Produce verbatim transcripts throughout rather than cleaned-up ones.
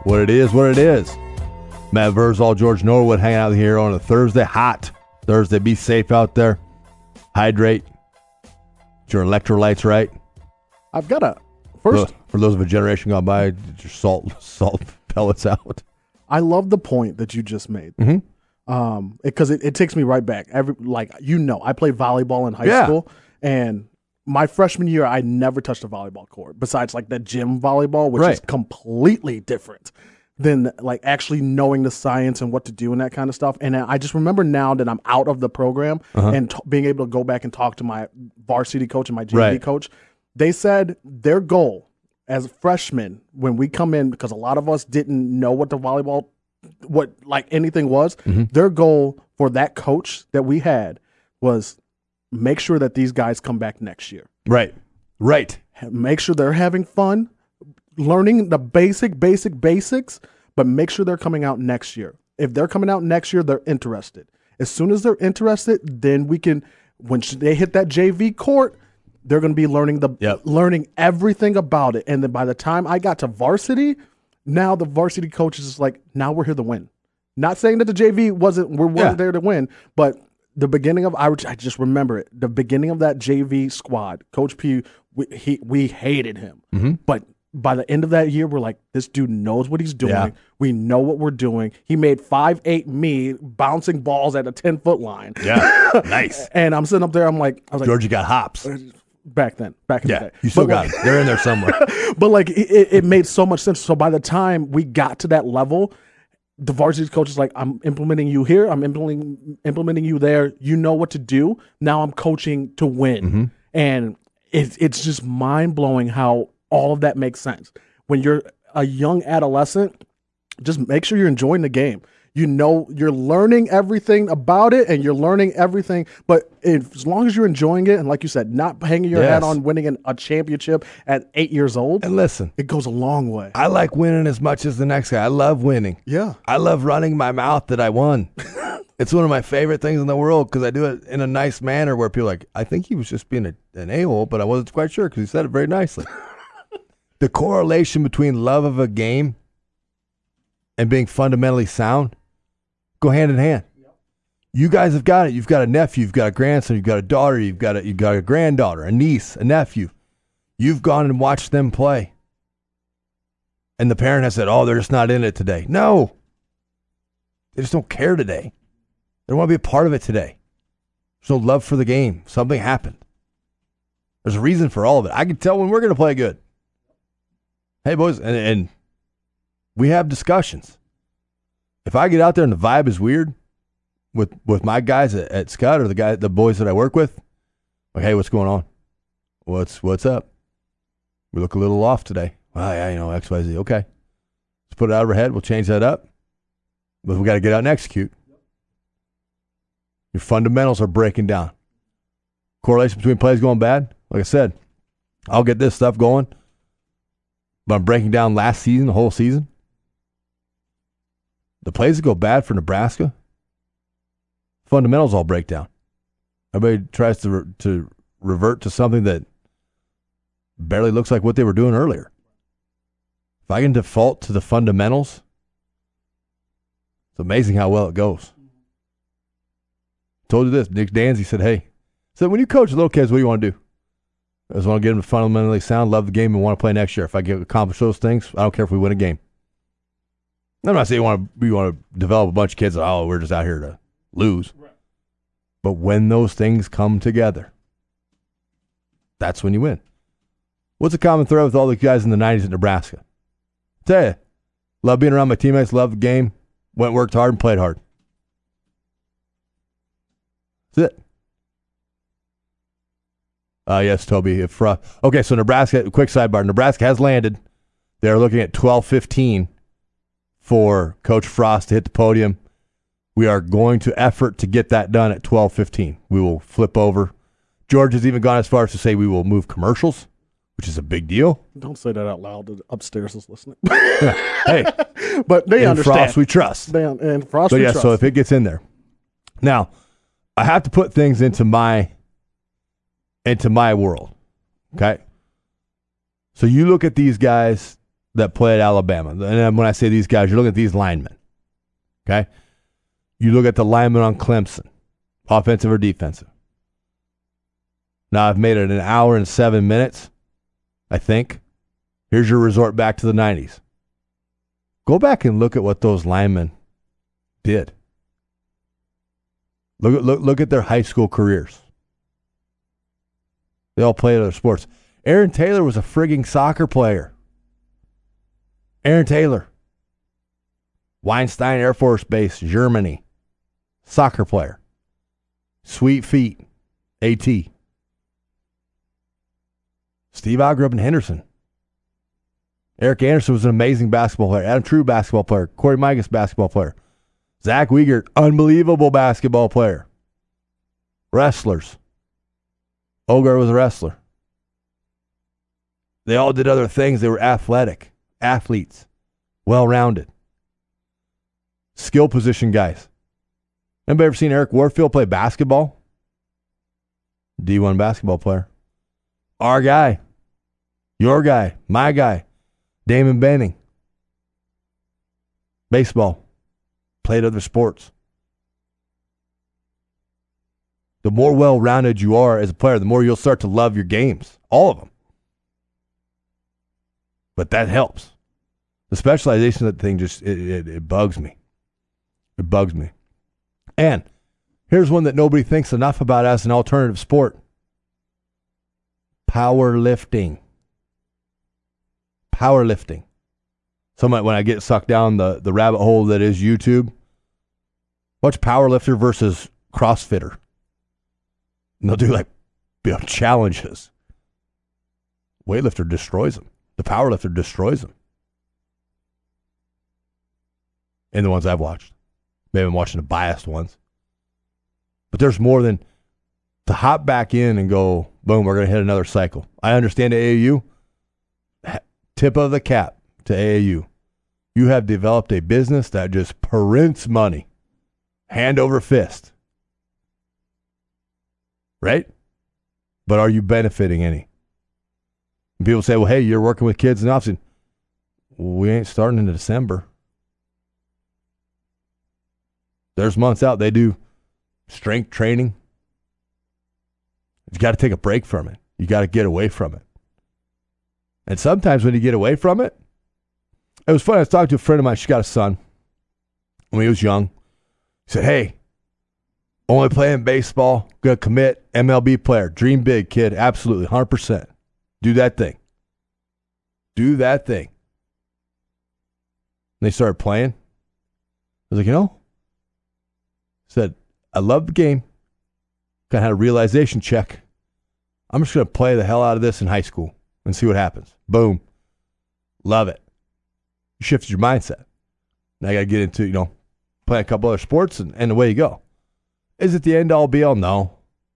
what it is, what it is. Matt Verzal, George Norwood hanging out here on a Thursday. Hot Thursday. Be safe out there. Hydrate. Get your electrolytes right. I've got a first. For those of a generation gone by, get your salt, salt pellets out. I love the point that you just made. Mm-hmm. Um, because it, it, it takes me right back. Every like you know, I played volleyball in high Yeah. school, and my freshman year, I never touched a volleyball court besides like the gym volleyball, which Right. is completely different than like actually knowing the science and what to do and that kind of stuff. And I just remember now that I'm out of the program Uh-huh. and t- being able to go back and talk to my varsity coach and my J V Right. coach. They said their goal as freshmen when we come in, because a lot of us didn't know what the volleyball, what like anything was, Mm-hmm. their goal for that coach that we had was make sure that these guys come back next year. Right. Right. Make sure they're having fun, learning the basic, basic, basics, but make sure they're coming out next year. If they're coming out next year, they're interested. As soon as they're interested, then we can, when they hit that J V court, they're going to be learning the Yep. learning everything about it. And then by the time I got to varsity, now the varsity coach is just like, now we're here to win. Not saying that the J V wasn't, we weren't Yeah. there to win, but the beginning of, I, I just remember it, the beginning of that J V squad, Coach P, we, he, we hated him. Mm-hmm. But by the end of that year, we're like, this dude knows what he's doing. Yeah. We know what we're doing. He made five eight me bouncing balls at a ten-foot line. Yeah. Nice. And I'm sitting up there, I'm like, I was like, Georgia got hops. back then, back in Yeah. the day. You still But got like- them. They're in there somewhere. But like it, it made so much sense. So by the time we got to that level, the varsity coach is like, I'm implementing you here. I'm implementing implementing you there. You know what to do. Now I'm coaching to win. Mm-hmm. And it's it's just mind blowing how all of that makes sense. When you're a young adolescent, just make sure you're enjoying the game. You know, you're learning everything about it and you're learning everything. But if, as long as you're enjoying it, and like you said, not hanging your Yes. hat on winning an, a championship at eight years old, And listen, it goes a long way. I like winning as much as the next guy. I love winning. Yeah. I love running my mouth that I won. It's one of my favorite things in the world because I do it in a nice manner where people are like, I think he was just being a, an a-hole, but I wasn't quite sure because he said it very nicely. The correlation between love of a game and being fundamentally sound go hand in hand. You guys have got it. You've got a nephew, you've got a grandson, you've got a daughter, you've got a, you've got a granddaughter, a niece, a nephew. You've gone and watched them play. And the parent has said, oh, they're just not in it today. No. They just don't care today. They don't want to be a part of it today. There's no love for the game. Something happened. There's a reason for all of it. I can tell when we're going to play good. Hey, boys, and, and we have discussions. If I get out there and the vibe is weird with, with my guys at, at Scott or the guy, the boys that I work with, like, hey, what's going on? What's what's up? We look a little off today. Well, yeah, you know, X, Y, Z. Okay. Let's put it out of our head. We'll change that up. But we got to get out and execute. Your fundamentals are breaking down. Correlation between plays going bad. Like I said, I'll get this stuff going. But I'm breaking down last season, the whole season. The plays that go bad for Nebraska, fundamentals all break down. Everybody tries to re- to revert to something that barely looks like what they were doing earlier. If I can default to the fundamentals, it's amazing how well it goes. Told you this. Nick Danzy said, hey, so when you coach little kids, what do you want to do? I just want to get them to fundamentally sound, love the game, and want to play next year. If I can accomplish those things, I don't care if we win a game. I'm not saying you want to, you want to develop a bunch of kids that, oh, we're just out here to lose. Right. But when those things come together, that's when you win. What's a common thread with all the guys in the nineties at Nebraska? I'll tell you, love being around my teammates, love the game, went, worked hard, and played hard. That's it. Uh, yes, Toby. If uh, okay, so Nebraska, quick sidebar. Nebraska has landed. They're looking at twelve fifteen for Coach Frost to hit the podium. We are going to effort to get that done at twelve fifteen. We will flip over. George has even gone as far as to say we will move commercials, which is a big deal. Don't say that out loud. The upstairs is listening. Hey, but they in understand. Frost we trust. They, and Frost But we yeah, trust. so if it gets in there. Now, I have to put things into my into my world. Okay? So you look at these guys that play at Alabama. And then when I say these guys, you're looking at these linemen. Okay? You look at the linemen on Clemson, offensive or defensive. Now, I've made it an hour and seven minutes, I think. Here's your resort back to the nineties. Go back and look at what those linemen did. Look at, look, look at their high school careers. They all played other sports. Aaron Taylor was a frigging soccer player. Aaron Taylor. Weinstein Air Force Base, Germany. Soccer player. Sweet feet. AT. Steve I grew up in Henderson. Eric Anderson was an amazing basketball player. Adam True, basketball player. Corey Migas, basketball player. Zach Wiegert, unbelievable basketball player. Wrestlers. Ogar was a wrestler. They all did other things. They were athletic. Athletes. Well-rounded. Skill position guys. Anybody ever seen Eric Warfield play basketball? D one basketball player. Our guy. Your guy. My guy. Damon Benning. Baseball. Played other sports. The more well-rounded you are as a player, the more you'll start to love your games. All of them. But that helps. The specialization of that thing just, it, it, it bugs me. It bugs me. And here's one that nobody thinks enough about as an alternative sport. Powerlifting. Powerlifting. Somebody, when I get sucked down the, the rabbit hole that is YouTube, watch powerlifter versus CrossFitter. And they'll do like, you know, challenges. Weightlifter destroys them. The powerlifter destroys them. In the ones I've watched. Maybe I'm watching the biased ones. But there's more than to hop back in and go, boom, we're going to hit another cycle. I understand A A U. Tip of the cap to A A U. You have developed a business that just prints money. Hand over fist. Right? But are you benefiting any? And people say, well, hey, you're working with kids in the offseason. We ain't starting in December. There's months out. They do strength training. You got to take a break from it. You got to get away from it. And sometimes when you get away from it, it was funny. I was talking to a friend of mine. She got a son when he was young. He said, hey, only playing baseball, going to commit, M L B player. Dream big, kid. Absolutely, one hundred percent. Do that thing. Do that thing. And they started playing. I was like, you know, said, I love the game. Kind of had a realization check. I'm just going to play the hell out of this in high school and see what happens. Boom. Love it. You shifted your mindset. Now I got to get into, you know, playing a couple other sports and, and away you go. Is it the end all be all? No.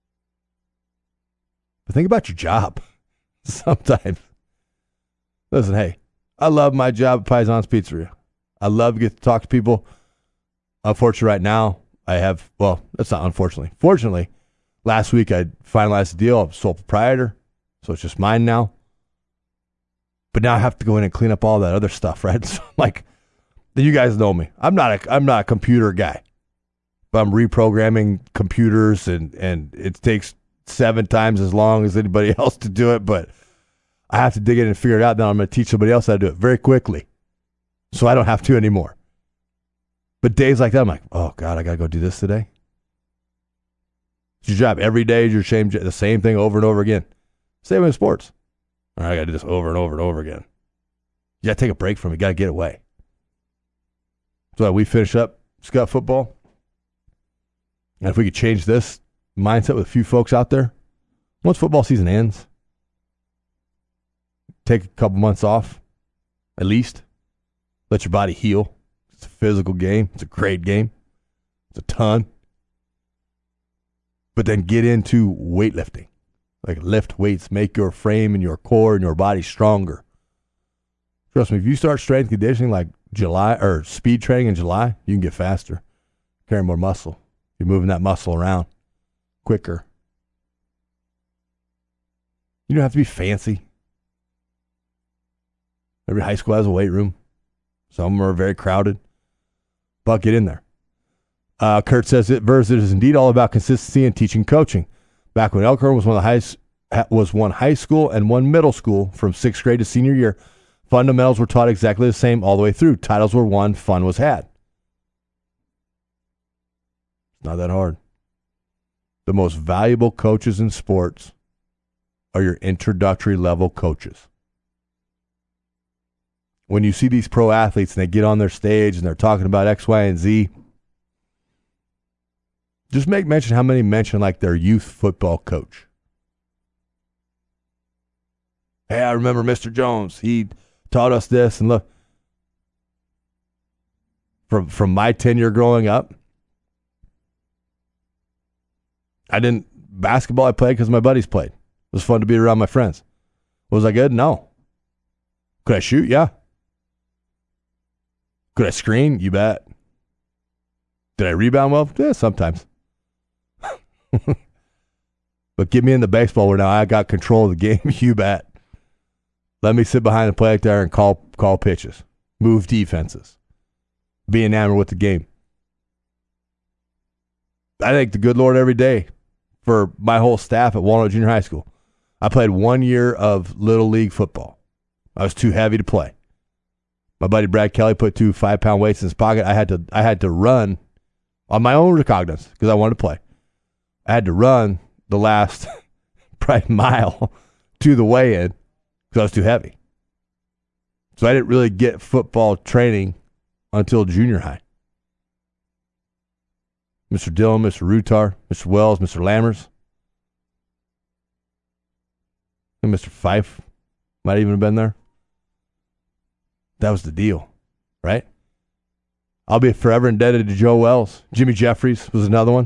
But think about your job. Sometimes. Listen, hey, I love my job at Paisan's Pizzeria. I love to get to talk to people. Unfortunately, right now, I have, well, that's not unfortunately. Fortunately, last week I finalized the deal. I'm sole proprietor, so it's just mine now. But now I have to go in and clean up all that other stuff, right? So I'm like, you guys know me. I'm not a, I'm not a computer guy. But I'm reprogramming computers, and, and it takes seven times as long as anybody else to do it. But I have to dig in and figure it out. Then I'm going to teach somebody else how to do it very quickly, so I don't have to anymore. But days like that, I'm like, oh, God, I got to go do this today. It's your job. Every day is your same, the same thing over and over again. Same in sports. All right, I got to do this over and over and over again. You got to take a break from it. You got to get away. So we finish up Scott football. And if we could change this mindset with a few folks out there, once football season ends, take a couple months off, at least. Let your body heal. It's a physical game. It's a great game. It's a ton. But then get into weightlifting. Like lift weights, make your frame and your core and your body stronger. Trust me, if you start strength conditioning like July or speed training in July, you can get faster, carry more muscle. You're moving that muscle around quicker. You don't have to be fancy. Every high school has a weight room. Some are very crowded. But get in there. Uh, Kurt says it verse it is indeed all about consistency and teaching coaching. Back when Elkhorn was one of the highest was one high school and one middle school from sixth grade to senior year, fundamentals were taught exactly the same all the way through. Titles were won, fun was had. It's not that hard. The most valuable coaches in sports are your introductory level coaches. When you see these pro athletes and they get on their stage and they're talking about X, Y, and Z, just make mention how many mention like their youth football coach. Hey, I remember Mister Jones. He taught us this, and look, from from my tenure growing up, I didn't basketball. I played because my buddies played. It was fun to be around my friends. Was I good? No. Could I shoot? Yeah. Could I screen? You bet. Did I rebound well? Yeah, sometimes. But get me in the baseball where now I got control of the game. You bet. Let me sit behind the plate there and call call pitches, move defenses, be enamored with the game. I thank the good Lord every day for my whole staff at Walnut Junior High School. I played one year of Little League football. I was too heavy to play. My buddy Brad Kelly put two five-pound weights in his pocket. I had to I had to run on my own recognizance because I wanted to play. I had to run the last probably mile to the weigh-in because I was too heavy. So I didn't really get football training until junior high. Mister Dillon, Mister Rutar, Mister Wells, Mister Lammers, and Mister Fife might even have been there. That was the deal, right? I'll be forever indebted to Joe Wells. Jimmy Jeffries was another one.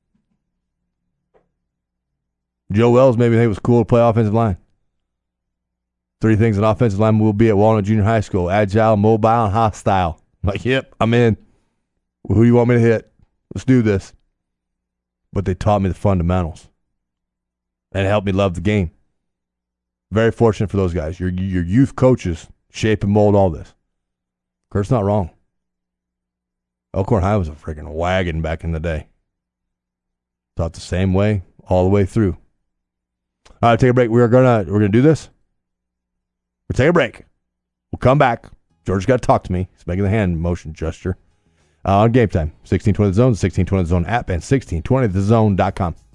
Joe Wells maybe think it was cool to play offensive line. Three things an offensive lineman will be at Walnut Junior High School: agile, mobile, and hostile. I'm like, yep, I'm in. Who do you want me to hit? Let's do this. But they taught me the fundamentals. And it helped me love the game. Very fortunate for those guys. Your your youth coaches shape and mold all this. Kurt's not wrong. Elkhorn High was a freaking wagon back in the day. Taught the same way all the way through. All right, take a break. We're gonna we're gonna do this. We'll take a break. We'll come back. George's got to talk to me. He's making the hand motion gesture. Uh, on Game Time, sixteen twenty The Zone, sixteen twenty The Zone app, and sixteen twenty the zone dot com.